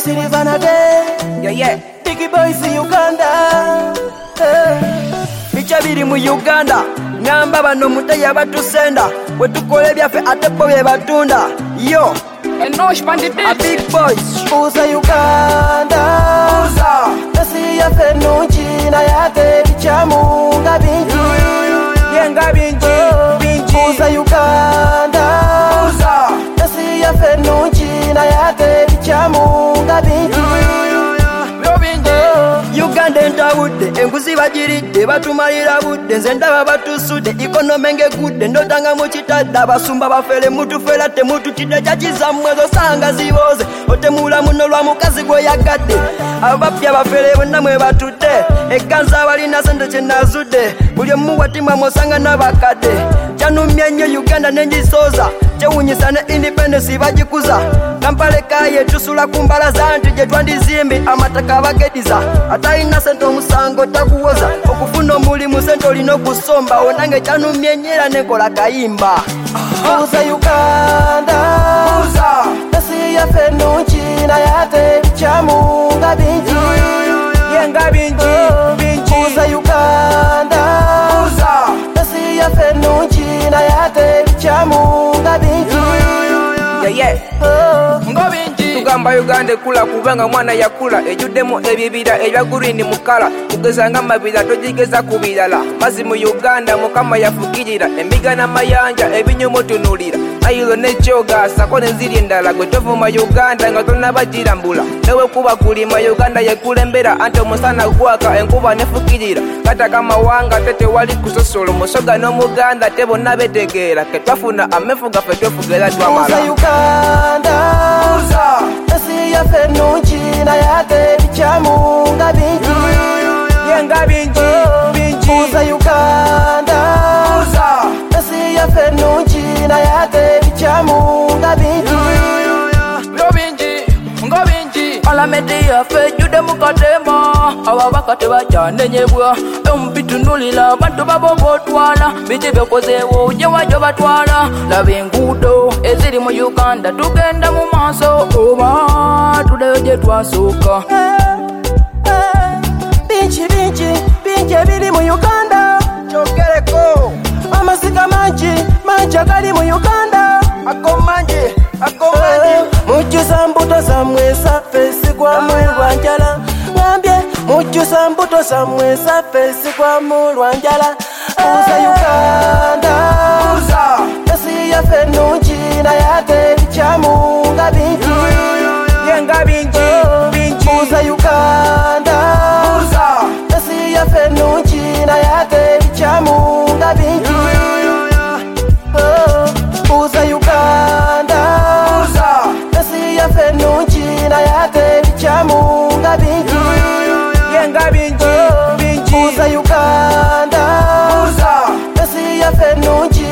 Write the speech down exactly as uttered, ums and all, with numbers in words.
Silvana Day. Yeah, yeah. Biggie Boys in Uganda. Bicha biri mu Uganda. Ngamba bano mutaya batusenda. Wetukole byaffe ate bo bye batunda. Yo. And no expanded A big boys. Uza Uganda. Uza. Nasi ya fenuji na yate bichamu nga binji. Yenga binji. Binji. Uza Uganda. Uza. Nasi ya fenuji na yate bichamu nga binji. Uganda entawudde enguzi bagiridde batumalira budde nze ndaba batusudde ikonome ngegudde ndotanga mu kitadde abasumba bafere mutufera temututidde jakizammwe zosanga ziboze otemula muno lwa mukazi gweyagadde abapya bafere bonna mwe batudde eganza abalina sente kyenazudde buli omu watimwa mwosanga n'abakadde kyanumye nnyo Uganda nengisooza kyewunyisa ne independence bagikuza Kampala kaye tusula ku mbalaza nti gye twandizimbi amataka abagediza atalina sente omusango takuwoza okufuna omulimu sente olina okusomba onange kyanumye nnyera nekola kayimba. Uza Uganda. Uza. Nasi ya fenuji na yate bichamu nga binji. Yenga binji. Binji. Uza Uganda. Uza. Nasi ya fenuji na yate bichamu nga binji. Yeah, yeah. Oh. Ngobinji. Tugamba Uganda ekula kubanga mwana yakula ejuddemu ebibira ebya green mukala kugeza nga mabira togigeza ku birala mazi mu Uganda mukama yafukirira embiga n'amayanja ebinyomo tunulira ayilo n'ekyoga sako nenziri endala gwe tovuma Uganda nga tonnabagirambula newe kuba kulima Uganda yekulembera anti omusana gwaka enkuba nefukirira kata kamawanga tete wali kusosola musoga n'omuganda te bonna betegeera ke twafuna amefu gaffe twefugera twamala. Uza Uganda. Uza. Nasi ya fenuji na yate bichamu nga binji. Yenga binji. Binji. Uza Uganda. Uza. Nasi ya fenuji na yate bichamu nga binji. Ngobinji. Ngobinji. Alamedi yafe jude mukatema ababaka tebakyanenyebwa embitunulira abantu babobotwala biki byokozeewo uje wajo batwala laba enguudo eziri mu Uganda tugenda mu maaso oba tuleyo gye twasooka. Binji binji binji ebiri mu Uganda. Kyogereko. Amasika mangi mangi agali mu Uganda. Ako mangi. Ako mangi. Mujjuza mbuto zammwe saffe sigwamu lwa njala. Ngambye mujjuza mbuto zammwe saffe sigwamu lwa njala. Uza Uganda. Uza. Nasi ya fenuji na yate bichamu nga binji. Yenga binji. Binji. Uza Uganda. Uza. Nasi ya fenuji na yate bichamu nga binji. Oh. Uza Uganda. Uza. Nasi ya fenuji na yate bichamu nga binji. Yenga binji. Binji. Uza Uganda. Uza. Nasi ya fenuji